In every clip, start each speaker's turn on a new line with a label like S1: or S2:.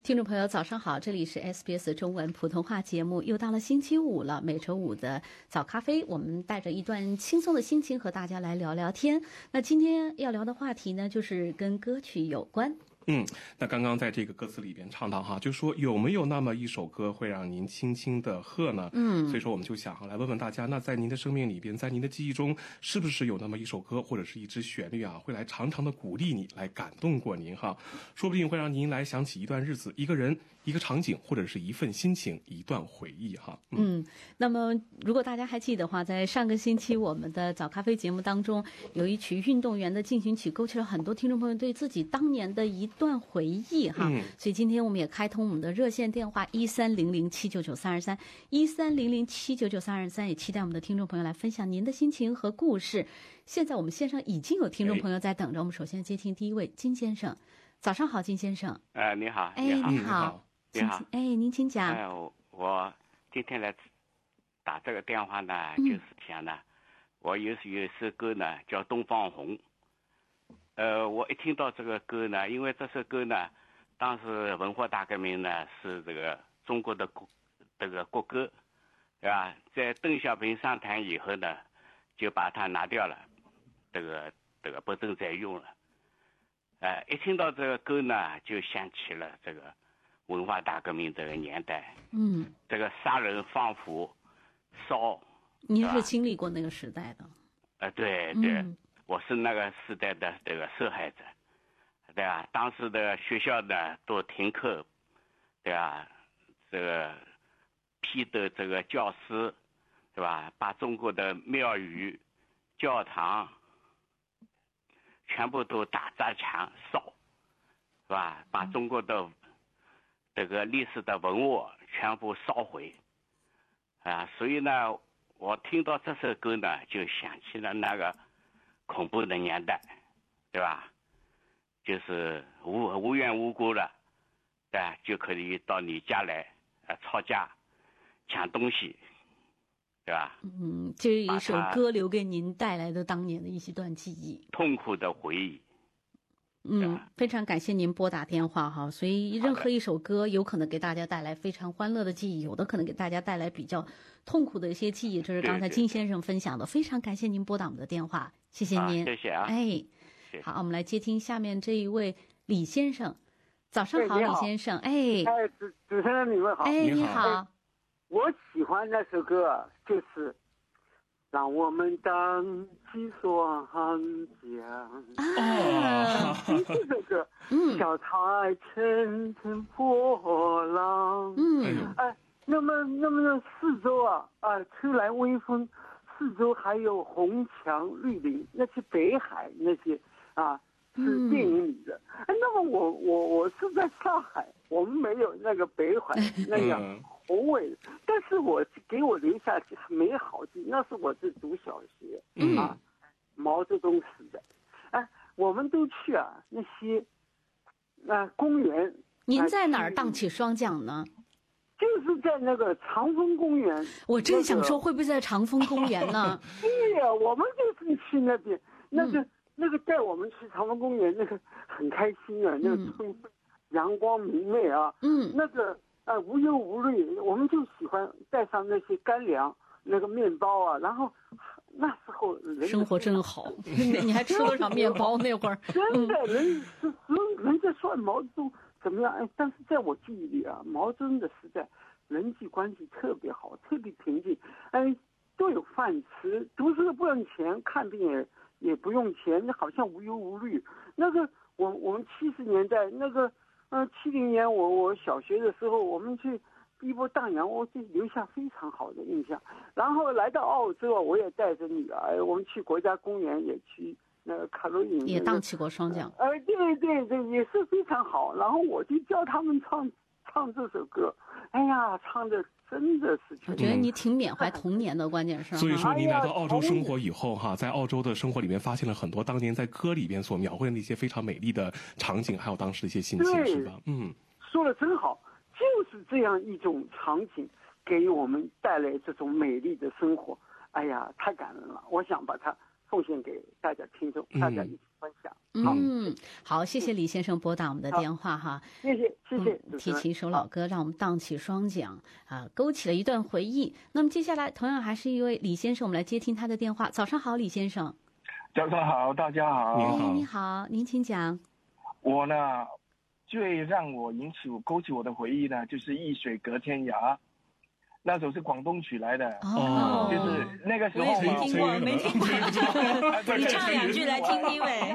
S1: 听众朋友早上好，这里是 SBS 中文普通话节目，又到了星期五了，每周五的早咖啡，我们带着一段轻松的心情和大家来聊聊天。那今天要聊的话题呢，就是跟歌曲有关。
S2: 那刚刚在这个歌词里边唱到哈，就说有没有那么一首歌会让您轻轻的喝呢？所以说我们就想来问问大家，那在您的生命里边，在您的记忆中，是不是有那么一首歌或者是一支旋律啊，会来常常的鼓励你，来感动过您哈？说不定会让您来想起一段日子、一个人、一个场景，或者是一份心情、一段回忆哈。
S1: 那么如果大家还记得的话，在上个星期我们的早咖啡节目当中，有一曲运动员的进行曲，勾起了很多听众朋友对自己当年的一段回忆哈。所以今天我们也开通我们的热线电话1300799323，1300799323，也期待我们的听众朋友来分享您的心情和故事。现在我们线上已经有听众朋友在等着，我们首先接听第一位金先生。早上好，金先生。
S3: 你好。
S1: 你好。您请讲。
S3: 我今天来打这个电话呢，就是想呢，我有一首歌呢叫《东方红》。我一听到这个歌呢，因为这首歌呢，当时文化大革命呢是这个中国的国歌，对吧？在邓小平上台以后呢，就把它拿掉了，这个不准再用了。一听到这个歌呢，就想起了这个文化大革命这个年代。这个杀人放火烧。
S1: 您是经历过那个时代的。
S3: 对。我是那个时代的这个受害者，对吧？当时的学校呢都停课，对吧？这个批斗这个教师，对吧？把中国的庙宇、教堂全部都打砸抢烧，是吧？把中国的这个历史的文物全部烧毁，所以呢，我听到这首歌呢，就想起了那个恐怖的年代，对吧？就是无缘无故的，对吧？就可以到你家来吵架、抢东西，对吧？
S1: 这是一首歌留给您带来的当年的一些段记忆，
S3: 痛苦的回忆。
S1: 非常感谢您拨打电话哈。所以任何一首歌有可能给大家带来非常欢乐的记忆，有的可能给大家带来比较痛苦的一些记忆，这是刚才金先生分享的。非常感谢您拨打我们的电话，谢谢您。
S3: 谢谢啊。
S1: 好，我们来接听下面这一位李先生。早上好，李先生。
S4: 主持人你们好。
S1: 你好。
S4: 我喜欢那首歌，就是让我们荡起双桨。这首歌，小台层层波浪。那么四周吹来微风，四周还有红墙绿林，那是北海，那些是电影里的。那么我是在上海，我们没有那个北海那样宏伟，但是给我留下美好的，那是我是读小学毛泽东时代。我们都去那些公园。
S1: 您在哪儿荡起双桨呢？
S4: 就是在那个长风公园。
S1: 我正想说，会不会在长风公园呢？
S4: 对呀，我们就是去那边，那个带我们去长风公园，那个很开心啊，那个春风阳光明媚啊，那个无忧无虑，我们就喜欢带上那些干粮，那个面包啊，然后那时候
S1: 生活真好。你还吃多少面包那会儿？
S4: 真的，人家说毛泽东怎么样？但是在我记忆里毛泽东的时代，人际关系特别好，特别平静。都有饭吃，读书不用钱，看病也不用钱，好像无忧无虑。那个我们70年代那个70年我小学的时候，我们去碧波荡洋，我就留下非常好的印象。然后来到澳洲，我也带着女儿，我们去国家公园，也去那个卡罗隐，
S1: 也荡起过双桨。
S4: 对，也是非常好。然后我就教他们唱这首歌，唱的真的是。
S1: 我觉得你挺缅怀童年的，关键是。
S2: 所以说，您来到澳洲生活以后在澳洲的生活里面发现了很多当年在歌里边所描绘的那些非常美丽的场景，还有当时的一些心情，是吧？
S4: 说的真好，就是这样一种场景给我们带来这种美丽的生活。太感人了，我想把它奉献给大家听众，大家一起分享。
S1: 好，谢谢李先生拨打我们的电话哈。
S4: 谢谢。
S1: 提起一首老歌，让我们荡起双桨啊，勾起了一段回忆。那么接下来同样还是一位李先生，我们来接听他的电话。早上好，李先生。
S5: 早上好，大家好。
S1: 你好，您请讲。
S5: 我呢，最让我勾起我的回忆呢，就是一水隔天涯。那首是广东曲来的，就是那个时候
S6: 我也没听过，没听过。你唱2句来听听呗。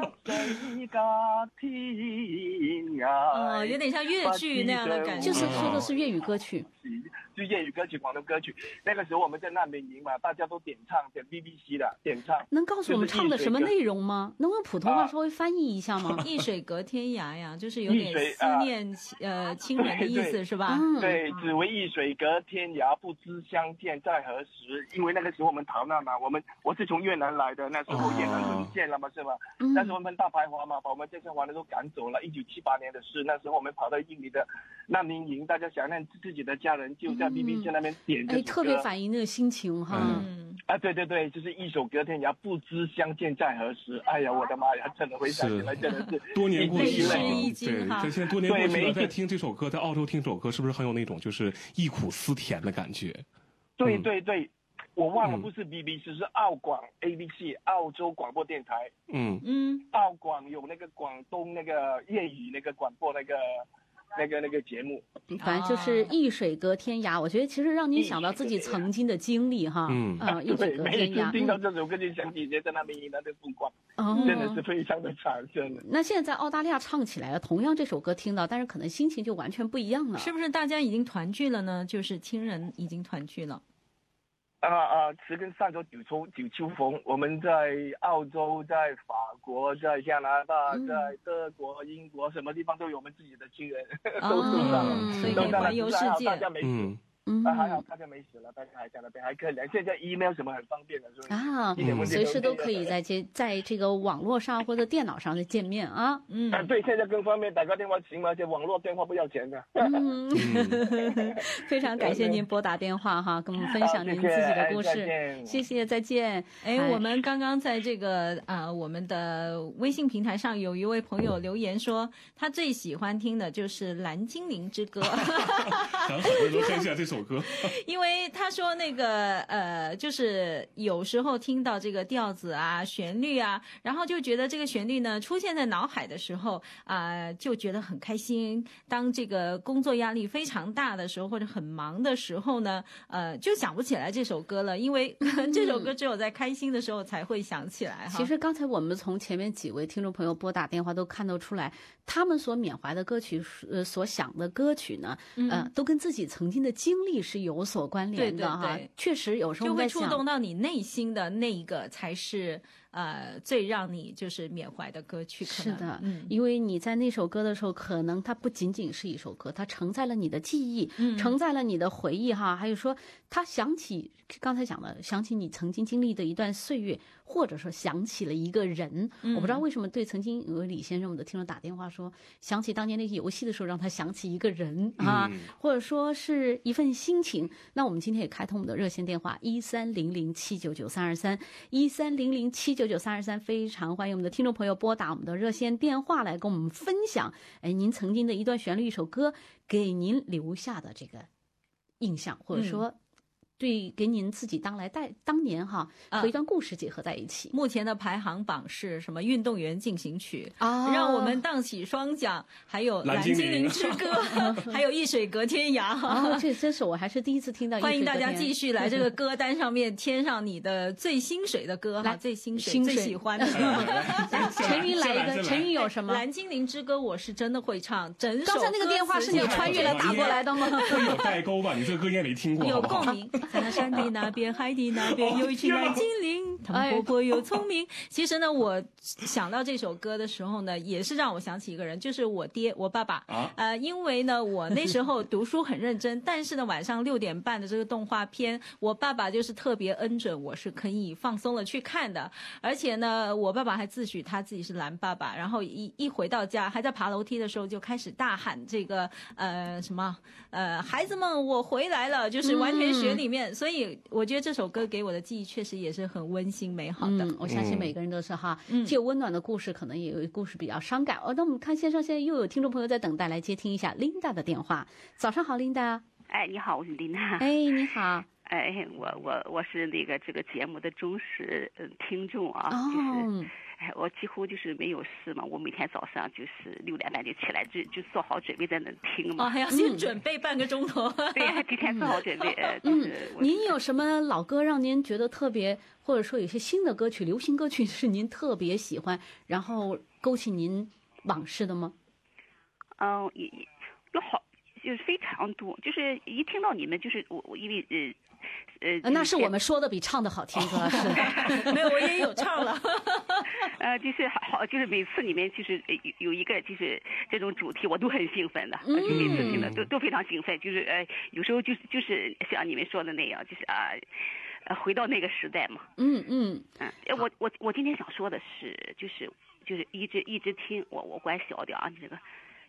S6: 有点像粤剧那样的感觉。
S1: 就是说的是粤语歌曲。
S5: 就粤语歌曲、广东歌曲。那个时候我们在难民营嘛，大家都点唱，点 BBC 的点唱。
S1: 能告诉我们唱的什么内容吗？能用普通话稍微翻译一下吗？
S6: 一水隔天涯呀，就是有点思念亲人的意思是吧？
S5: 对，只为一水隔天涯，不知相见在何时。因为那个时候我们逃难嘛，我是从越南来的，那时候越南沦陷了嘛，是吧？那时候我们大排华嘛，把我们这些华人都赶走了。1978年的事，那时候我们跑到印尼的难民营，大家想念自己的家人，就在 BBC 那边点这首歌，
S1: 特别反映那个心情哈。
S5: 对，就是一首隔天涯，不知相见在何时。哎呀，我的妈呀，真的回想起来真的是
S2: 多年过去了。
S6: 对，
S2: 在现在多年过去了，在听这首歌，在澳洲听这首歌，是不是很有那种就是忆苦思甜的感觉？
S5: 对，我忘了不是 BBC， 是澳广 ABC 澳洲广播电台。澳广有那个广东那个粤语那个广播那个节目，
S1: 反正就是一水隔天涯。我觉得其实让你想到自己曾经的经历哈。一水隔天涯。
S5: 听到这首歌就想起在那边那的风光，真的是非常的惨，真的。
S1: 那现在在澳大利亚唱起来了，同样这首歌听到，但是可能心情就完全不一样了。
S6: 是不是大家已经团聚了呢？就是亲人已经团聚了。
S5: 词跟上周九秋逢，我们在澳洲、在法国、在加拿大、在德国、英国，什么地方都有我们自己的亲人，都上了，
S6: 所以可以环游世界。
S5: 大家没事。还好大家没死了，大家还在那边还可以聊。现在 email 什么很方便的，
S1: 随时都可以在这个网络上或者电脑上的见面啊。
S5: 对，现在更方便，打个电话行吗？而且网络电话不要钱的。
S1: 非常感谢您拨打电话哈，跟我们分享您自己的故事。谢谢，再见。
S6: 我们刚刚在这个我们的微信平台上有一位朋友留言说，他最喜欢听的就是《蓝精灵之歌》。
S2: 很多人都看一下这首歌，
S6: 因为他说那个就是有时候听到这个调子啊、旋律啊，然后就觉得这个旋律呢出现在脑海的时候就觉得很开心。当这个工作压力非常大的时候或者很忙的时候呢，就想不起来这首歌了，因为这首歌只有在开心的时候才会想起来。
S1: 其实刚才我们从前面几位听众朋友拨打电话都看得出来，他们所缅怀的歌曲所想的歌曲呢，都跟自己曾经的经历是有所关联的哈。确实有时候
S6: 就会触动到你内心的那一个才是最让你就是缅怀的歌曲。
S1: 是的，因为你在那首歌的时候，可能它不仅仅是一首歌，它承载了你的记忆，承载了你的回忆哈。还有说，它想起刚才讲的，想起你曾经经历的一段岁月，或者说想起了一个人。我不知道为什么对曾经有李先生我们的听众打电话说，想起当年那个游戏的时候，让他想起一个人或者说是一份心情。那我们今天也开通我们的热线电话1300799323131300799323，非常欢迎我们的听众朋友拨打我们的热线电话来跟我们分享，您曾经的一段旋律、一首歌给您留下的这个印象，或者说对给您自己当年哈和一段故事结合在一起。
S6: 目前的排行榜是什么？运动员进行曲让我们荡起双桨，还有蓝精灵之歌，还有一水隔天涯。
S1: 这真是我还是第一次听到。
S6: 欢迎大家继续来这个歌单上面添上你的最心水的歌哈，最心水最喜欢的。
S1: 陈云来一个，陈云有什么？
S6: 蓝精灵之歌我是真的会唱，整首。
S1: 刚才那个电话是你穿越了打过来的吗？
S2: 会有代沟吧？你这个歌应该没听过。
S6: 有共鸣。在那山的那边，海的那边，有一群蓝精灵，他们活泼又聪明。其实呢，我想到这首歌的时候呢，也是让我想起一个人，就是我爹，我爸爸。因为呢，我那时候读书很认真，但是呢，晚上6点半的这个动画片，我爸爸就是特别恩准我是可以放松了去看的。而且呢，我爸爸还自诩他自己是蓝爸爸，然后一回到家，还在爬楼梯的时候就开始大喊这个孩子们，我回来了，就是完全学里面。所以我觉得这首歌给我的记忆确实也是很温馨。 馨美好的。
S1: 我相信每个人都是哈，既有温暖的故事，可能也有故事比较伤感。那我们看线上现在又有听众朋友在等待，来接听一下 Linda 的电话。早上好，Linda。
S7: 哎，你好，我是琳娜。
S1: 哎，你好。
S7: 哎，我是那个这个节目的忠实听众啊，就是我几乎就是没有事嘛，我每天早上就是6点半就起来，就做好准备在那听嘛。
S6: 还要先准备半个钟头。
S7: 对，还提前做好准备。
S1: 您有什么老歌让您觉得特别，或者说有些新的歌曲、流行歌曲是您特别喜欢，然后勾起您往事的吗？
S7: 有好，就是非常多，就是一听到你们，就是我因为
S1: 那是我们说的比唱的好听，主要是
S6: 没有，我也有唱了。
S7: 就是好，就是每次里面就是有一个就是这种主题，我都很兴奋的，就每次听的都非常兴奋，就是有时候就是像你们说的那样，就是回到那个时代嘛。我今天想说的是，就是一直听我关小点啊，这个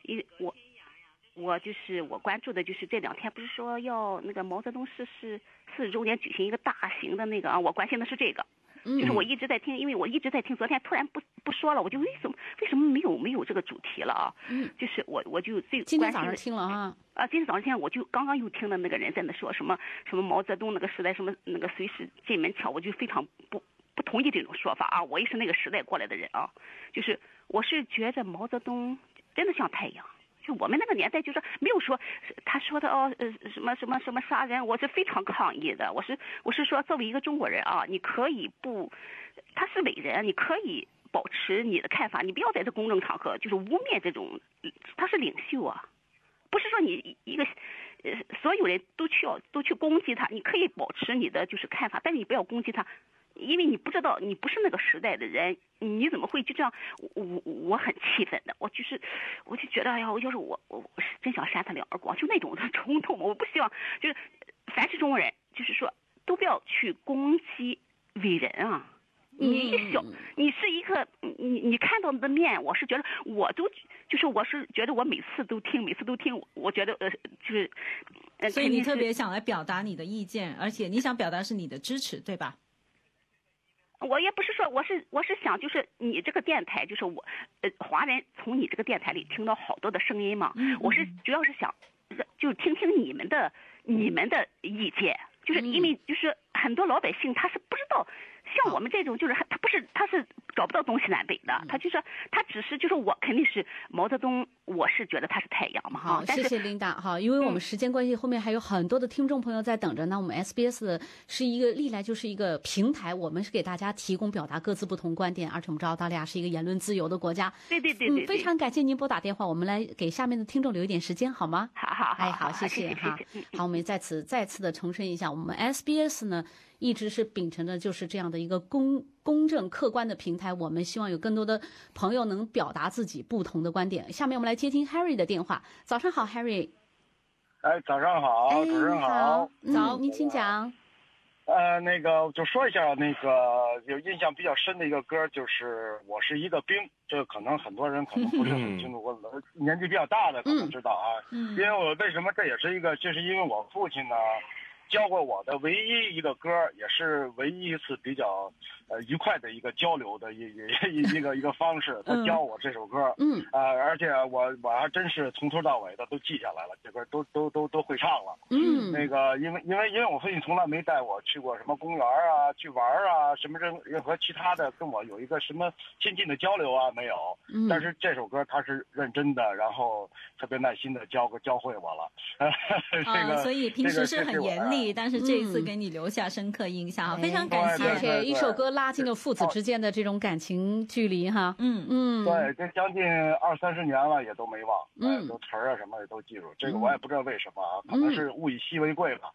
S7: 我就是我关注的就是这2天不是说要那个毛泽东逝世40周年举行一个大型的那个啊，我关心的是这个，就是我一直在听，因为我一直在听，昨天突然不说了，我就为什么没有这个主题了啊？就是我就最
S1: 今天早上听了啊，
S7: 今天早上听我就刚刚又听了那个人在那说什么毛泽东那个时代什么那个随时进门敲，我就非常不同意这种说法啊，我也是那个时代过来的人啊，就是我是觉着毛泽东真的像太阳。就我们那个年代，就是没有说他说的什么杀人，我是非常抗议的。我是说，作为一个中国人啊，你可以他是伟人，你可以保持你的看法，你不要在这公众场合就是污蔑这种，他是领袖啊，不是说你一个所有人都去攻击他，你可以保持你的就是看法，但是你不要攻击他。因为你不知道，你不是那个时代的人，你怎么会就这样？我很气愤的，我就觉得，哎呀，要是我是真想扇他2耳光，就那种的冲动。我不希望，就是凡是中国人，就是说都不要去攻击伟人啊。你是一个，你看到的面，我是觉得我是觉得我每次都听，我觉得就是，
S6: 所以你特别想来表达你的意见，而且你想表达是你的支持，对吧？
S7: 我也不是说，我是想，就是你这个电台，就是我，华人从你这个电台里听到好多的声音嘛。我是主要是想，就听听你们的意见，就是因为就是很多老百姓他是不知道，像我们这种就是他是找不到东西南北的，他只是就是我肯定是毛泽东，我是觉得他是太阳嘛哈。
S1: 好，谢谢琳达哈，因为我们时间关系，后面还有很多的听众朋友在等着。那我们 SBS 是一个历来就是一个平台，我们是给大家提供表达各自不同观点，而且我们知道澳大利亚是一个言论自由的国家。
S7: 对，
S1: 非常感谢您拨打电话，我们来给下面的听众留一点时间好吗？好，谢谢哈。好，我们再次的重申一下，我们 SBS 呢一直是秉承着就是这样的一个公正客观的平台，我们希望有更多的朋友能表达自己不同的观点。下面我们来接听 Harry 的电话。早上好 Harry。
S8: 早上好，主持人好。
S1: 早，您请讲。
S8: 那个就说一下那个有印象比较深的一个歌，就是我是一个兵，这可能很多人可能不是很清楚，我年纪比较大的可能知道啊。因为我为什么这也是一个，就是因为我父亲呢教过我的唯一一个歌，也是唯一一次比较愉快的一个交流的一个方式。他教我这首歌，而且我还真是从头到尾的都记下来了，这歌都会唱了。那个因为我父亲从来没带我去过什么公园啊，去玩啊，什么任何其他的跟我有一个什么亲近的交流啊没有。但是这首歌他是认真的，然后特别耐心的教会我了。
S6: 所以平时是很严厉。但是这一次给你留下深刻印象，非常感谢。
S1: 而且一首歌拉近了父子之间的这种感情距离哈。
S8: 对，这将近20-30年了也都没忘，都词儿啊什么的都记住。这个我也不知道为什么啊，可能是物以稀为贵吧。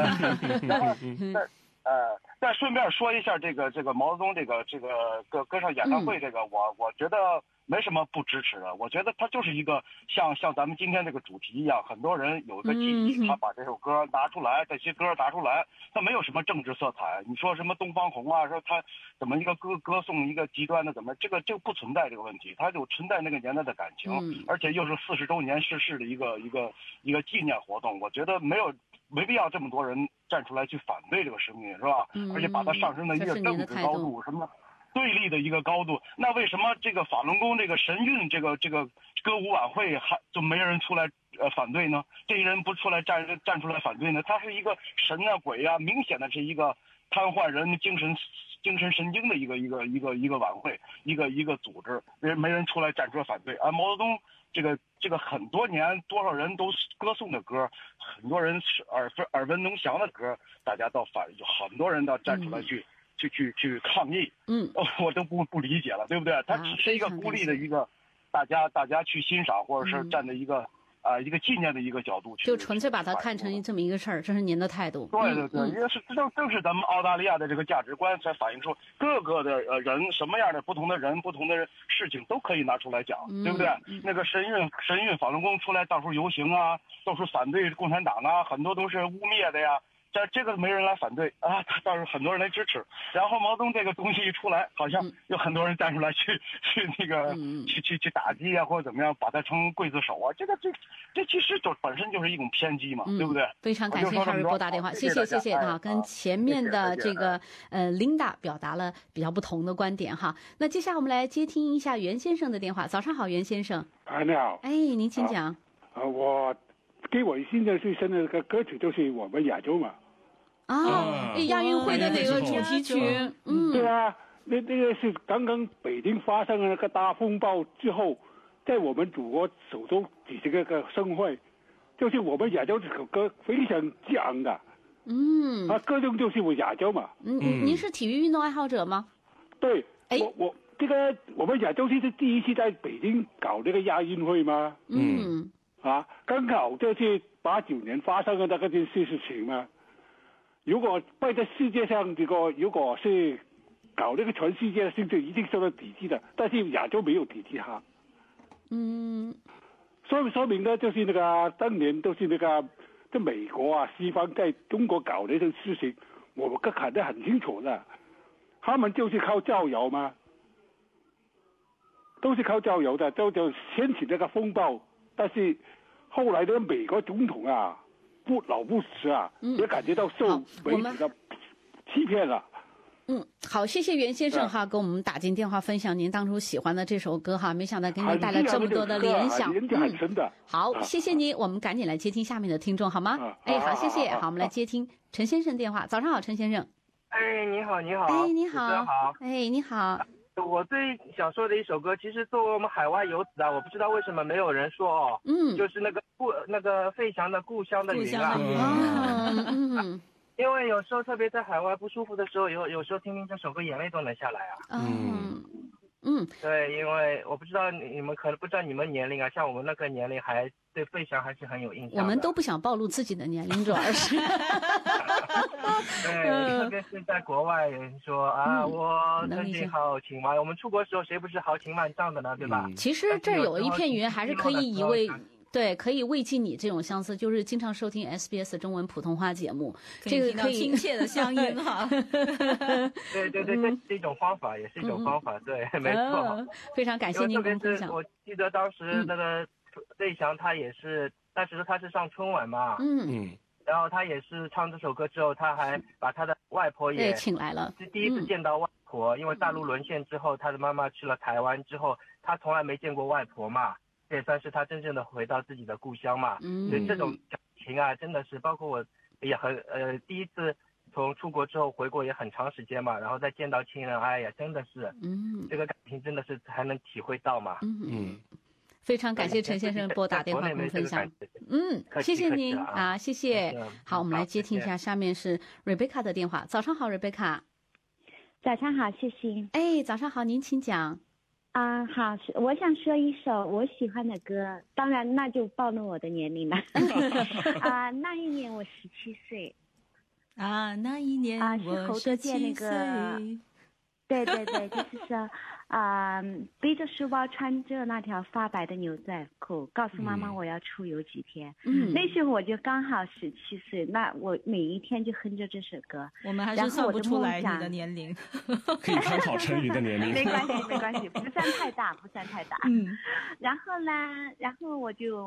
S8: 再顺便说一下这个毛泽东这个歌唱演唱会这个，我觉得没什么不支持的。我觉得他就是一个像咱们今天这个主题一样，很多人有一个记忆，他把这首歌拿出来，这些歌拿出来，他没有什么政治色彩。你说什么东方红啊，说他怎么一个歌颂一个极端的怎么，这个不存在这个问题，他就存在那个年代的感情，而且又是40周年逝世的一个纪念活动，我觉得没必要这么多人站出来去反对这个生育，是吧？而且把它上升到一个政治高度，什么对立的一个高度。那为什么这个法轮功这个神韵这个歌舞晚会还就没人出来反对呢？这些人不出来站出来反对呢？他是一个神啊鬼啊，明显的是一个瘫痪人精神神经的一个晚会，一个组织，没人出来站出来反对啊。毛泽东这个很多年多少人都歌颂的歌，很多人是耳闻能详的歌，大家到很多人到站出来去抗议，我都不理解了，对不对？它只是一个孤立的一个大家去欣赏，或者是站在一个纪念的一个角度去，
S1: 就纯粹把它看成这么一个事儿，这是您的态度。
S8: 对，因为正是咱们澳大利亚的这个价值观，才反映出各个的人什么样的不同的人、不同的事情都可以拿出来讲，对不对？那个神韵法轮功出来到处游行啊，到处反对共产党啊，很多都是污蔑的呀。这个没人来反对啊，倒是很多人来支持。然后毛泽东这个东西一出来，好像有很多人站出来去那个去打击啊，或者怎么样，把它成刽子手啊。这其实本身就是一种偏激嘛，对不对？
S1: 非常感谢哈瑞拨打电话，谢谢啊，跟前面的这个Linda 表达了比较不同的观点哈。那接下来我们来接听一下袁先生的电话。早上好，袁先生。
S9: 你好。
S1: 您请讲。
S9: 我给我印象最深的那个歌曲就是我们亚洲嘛。
S1: 亚运会的那个主题曲，
S9: 对啊，那个是刚刚北京发生了那个大风暴之后，在我们祖国首都举行个盛会，就是我们亚洲这首歌非常激昂的，歌中就是我亚洲嘛。
S1: 您是体育运动爱好者吗？
S9: 对，我这个我们亚洲是第一次在北京搞这个亚运会吗？刚好就是89年发生的那个件事情嘛。如果摆在世界上，如果是搞那个全世界的性质，一定受到抵制的。但是亚洲没有抵制哈。说明呢，就是那个当年都是那个在美国啊、西方在中国搞的这种事情，我们看得很清楚的。他们就是靠造谣嘛，都是靠造谣的，就掀起那个风暴。但是后来的美国总统啊。老布什啊，也感觉到受媒体的欺骗了。
S1: 好，谢谢袁先生哈，给我们打进电话分享您当初喜欢的这首歌哈，没想到给您带来这么多的联想。好，谢谢你，我们赶紧来接听下面的听众好吗？好，谢谢。好，我们来接听陈先生电话。早上好，陈先生。
S5: 你好。
S1: 你好。你好。
S5: 我最想说的一首歌，其实作为我们海外游子啊，我不知道为什么没有人说就是那个费翔的《故乡的云》啊。因为有时候特别在海外不舒服的时候，有时候听这首歌眼泪都能下来啊。对，因为我不知道你们可能不知道你们年龄啊，像我们那个年龄还对费翔还是很有印象的。
S1: 我们都不想暴露自己的年龄，主要是。
S5: 对，特别是在国外人说我自己豪情万，我们出国的时候谁不是豪情万丈的呢，对吧？
S1: 其实这儿有一片云还是可以以为。对，可以慰藉你这种相思，就是经常收听 SBS 中文普通话节目，这个可以
S6: 亲切的乡音哈。
S5: 对，这是一种方法，也是一种方法，对，没错。
S1: 非常感谢您的分享。
S5: 我记得当时那个费翔他也是，当时他是上春晚嘛，然后他也是唱这首歌之后，他还把他的外婆也
S1: 请来了，
S5: 是第一次见到外婆，因为大陆沦陷之后，他的妈妈去了台湾之后，他从来没见过外婆嘛。也算是他真正的回到自己的故乡嘛，所以这种感情啊，真的是包括我也很第一次从出国之后回国也很长时间嘛，然后再见到亲人，哎呀，真的是，这个感情真的是还能体会到嘛。
S1: 非常感谢陈先生拨打电话跟我们分享。谢谢您啊，谢谢。好，我们来接听一下，下面是 Rebecca 的电话。早上好 ，Rebecca。
S10: 早上好，谢谢。
S1: 早上好，您请讲。
S10: 好，我想说一首我喜欢的歌，当然那就暴露我的年龄了。那一年我17岁。
S6: 那一年
S10: 是侯德健那个，对，就是说，背着书包穿着那条发白的牛仔裤，告诉妈妈我要出游几天。那时候我就刚好17岁，那我每一天就哼着这首歌。我
S6: 们还是算不出来你的年龄，
S2: 可以参考陈宇的年龄。
S10: 没关系，不算太大。然后呢，然后我就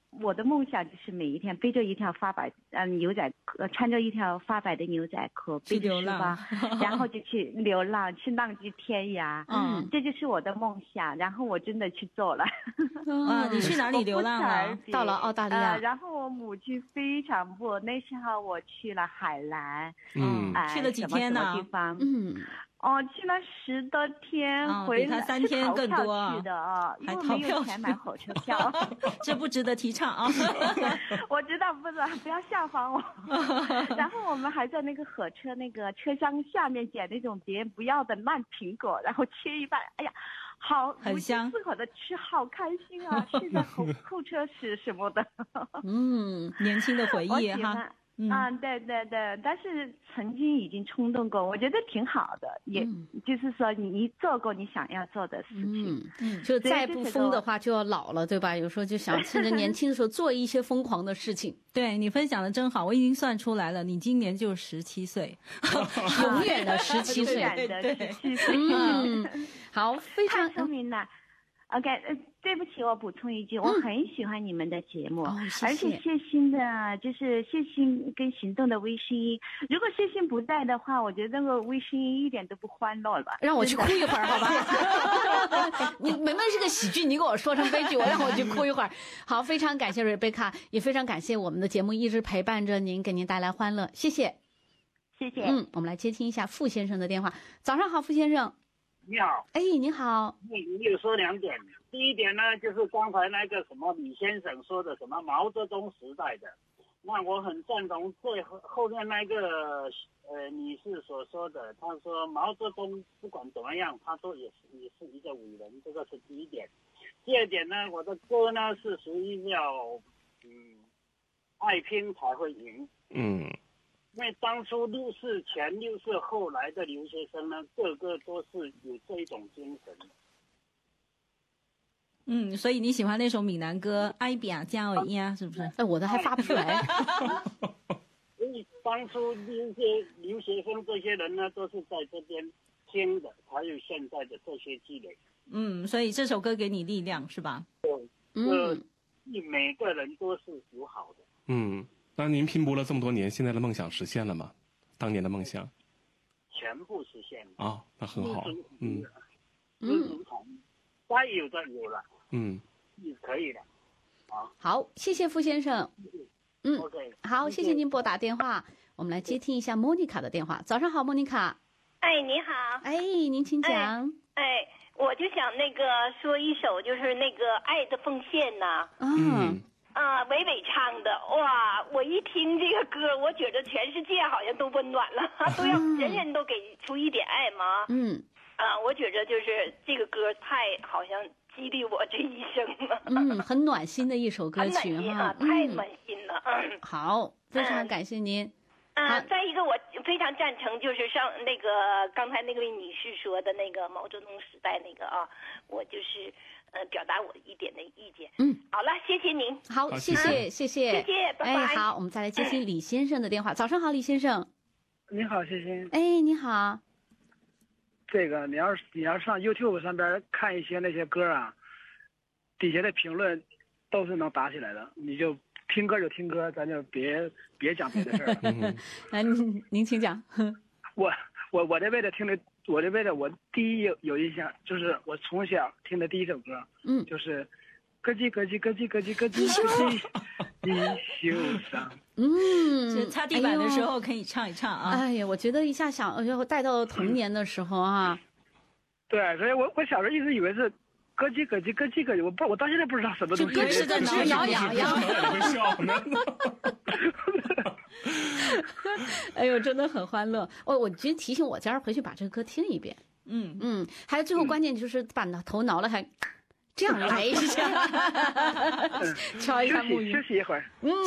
S10: 我的梦想就是每一天背着一条发白牛仔穿着一条发白的牛仔裤，背着书包，然后就去流浪，去浪迹天涯。这就是我的梦想。然后我真的去做了。
S6: 你去哪里流浪了？
S1: 到了澳大利亚。
S10: 然后我母亲非常不，那时候我去了海南。
S6: 去了几天呢？
S10: 什么地方？去了10多天，回来
S6: 比他3天更多
S10: 去的啊，因为没有钱买火车票，
S6: 这不值得提倡啊！
S10: 我知道，不要效仿我。然后我们还在那个火车那个车厢下面捡那种别人不要的烂苹果，然后切一半，哎呀，好
S6: 很香，
S10: 适合的吃，好开心啊！是在候车室什么的。
S6: 年轻的回忆哈。
S10: 对对对，但是曾经已经冲动过，我觉得挺好的，也就是说你做过你想要做的事情，
S1: 就再不疯的话就要老了，对吧？有时候就想趁着年轻的时候做一些疯狂的事情。
S6: 对，你分享的真好，我已经算出来了，你今年就17岁，
S1: 永远的17岁，
S10: 对17岁，
S1: 好，非常
S10: 太聪明了。OK， 对不起，我补充一句，我很喜欢你们的节目，
S1: 谢谢。
S10: 而且谢欣的，就是谢欣跟行动的微声音，如果谢欣不在的话，我觉得那个微声音一点都不欢乐吧。
S1: 让我去哭一会儿，好吧？你明明是个喜剧，你给我说成悲剧，让我去哭一会儿。好，非常感谢瑞贝卡，也非常感谢我们的节目一直陪伴着您，给您带来欢乐，谢谢。
S10: 谢谢。
S1: 我们来接听一下傅先生的电话。早上好，傅先生。
S11: 你好，
S1: 你好。
S11: 你有说2点，第一点呢，就是刚才那个什么李先生说的什么毛泽东时代的，那我很赞同最后面那个女士所说的，她说毛泽东不管怎么样，他说也是一个伟人，这个是第一点。第二点呢，我的歌呢是属于要爱拼才会赢。因为当初64前64后来的留学生呢，个个都是有这一种精神
S6: 的。所以你喜欢那首闽南歌《爱拼才会赢》是不是？
S1: 我的还发不出来。
S11: 所以当初留学生这些人呢，都是在这边听的，才有现在的这些积累。
S6: 所以这首歌给你力量是吧？
S11: 对，每个人都是有好的。
S2: 那您拼搏了这么多年，现在的梦想实现了吗？当年的梦想
S11: 全部实现了。
S2: 那很好。
S11: 该有的有了。也可以的。
S1: 好，谢谢傅先生。
S11: OK，
S1: 好，谢谢您拨打电话。我们来接听一下莫妮卡的电话。早上好，莫妮卡。
S12: 你好。
S1: 您请讲。
S12: 我就想说一首，就是那个《爱的奉献》呐。伟伟唱的，哇！我一听这个歌，我觉得全世界好像都温暖了，都要人人都给出一点爱嘛。我觉着就是这个歌好像激励我这一生了。
S1: 很暖心的一首歌曲哈，
S12: 太暖心了。
S1: 好，非常感谢您。
S12: 再一个，我非常赞成，就是上那个刚才那位女士说的那个毛泽东时代那个我就是表达我一点的意见。好了，谢谢您。
S1: 好，谢谢，谢谢，
S12: 拜拜。
S1: 好，我们再来接听李先生的电话。早上好，李先生。
S13: 你好，谢谢。
S1: 你好。
S13: 这个你要上 YouTube 上边看一些那些歌底下的评论都是能打起来的，你就听歌就听歌，咱就别讲别的事儿
S1: 了。您请讲。
S13: 我这辈子听的，我第一有印象就是我从小听的第一首歌，就是咯叽咯叽咯叽咯叽咯叽咯叽，地球上。
S6: 就擦地板的时候可以唱一唱啊。
S1: 我觉得一下想带到童年的时候啊。
S13: 对，所以我小时候一直以为是咯叽咯叽咯叽咯叽，我到现在不知道什么东西。
S1: 就是在直摇痒痒。真的很欢乐。我觉得提醒我家人回去把这个歌听一遍。还有最后关键就是把头挠了还这样来一下，敲一下木鱼，
S13: 休息一会儿。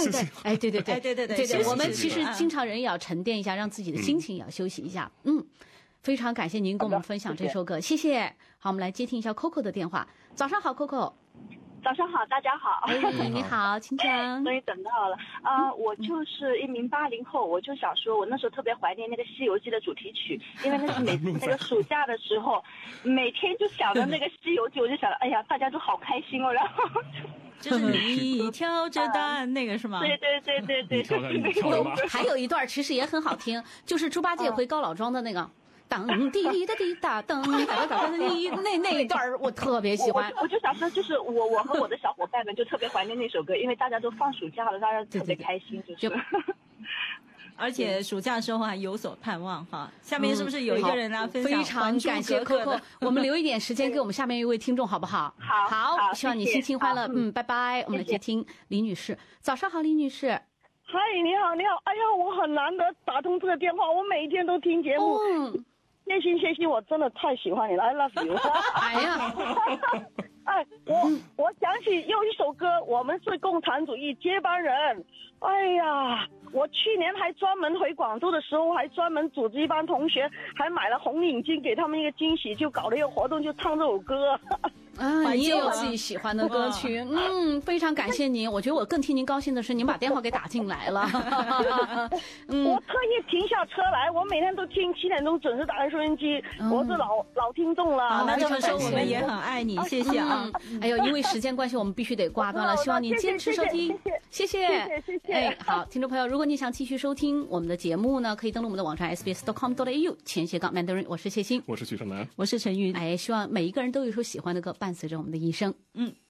S1: 对，我们其实经常人也要沉淀一下，让自己的心情也要休息一下。非常感谢您跟我们分享这首歌，谢谢。好，我们来接听一下 Coco 的电话。早上好 ，Coco。
S14: 早上好，大家好。
S1: 你好，请讲。
S14: 终于等到了我就是一名80后，我就想说，我那时候特别怀念那个《西游记》的主题曲，因为那是每次那个暑假的时候，每天就想着那个《西游记》，我就想，哎呀，大家都好开心哦，然后
S6: 就是你挑着担那个是吗？
S14: 对。
S1: 还有一段其实也很好听，就是猪八戒回高老庄的那个。当滴的滴答噔哒哒哒的滴，那一段我特别喜欢。
S14: 我就想说，就是我和我的小伙伴们就特别怀念那首歌，因为大家都放暑假了，大家特别开心，就是。
S6: 而且暑假的时候还有所盼望哈。下面是不是有一个人来分享？
S1: 非常感谢 Coco， 我们留一点时间给我们下面一位听众好不好？
S14: 好，
S1: 希望你心情欢乐。拜拜。我们来接听李女士，早上好，李女士。
S15: 嗨，你好。哎呀，我很难得打通这个电话，我每一天都听节目。谢谢，我真的太喜欢你了 ，I love you。
S1: 哎呀，
S15: 哎，我想起又一首歌，我们是共产主义接班人。哎呀，我去年还专门回广州的时候，还专门组织一帮同学，还买了红领巾给他们一个惊喜，就搞了一个活动，就唱这首歌。
S1: 你也有自己喜欢的歌曲，非常感谢您。我觉得我更替您高兴的是，您把电话给打进来了。
S15: 我特意停下车来，我每天都听7点钟准时打开收音机，我是老听众了。
S6: 那这么说我们也很爱你，谢谢啊。
S1: 哎呦，因为时间关系，我们必须得挂断了，希望你坚持收听，谢谢。哎，好，听众朋友，如果你想继续收听我们的节目呢，可以登录我们的网站 sbs.com.au/Mandarin。我是谢欣，
S2: 我是许胜男，
S6: 我是陈玉。
S1: 哎，希望每一个人都有一首喜欢的歌伴随着我们的一生。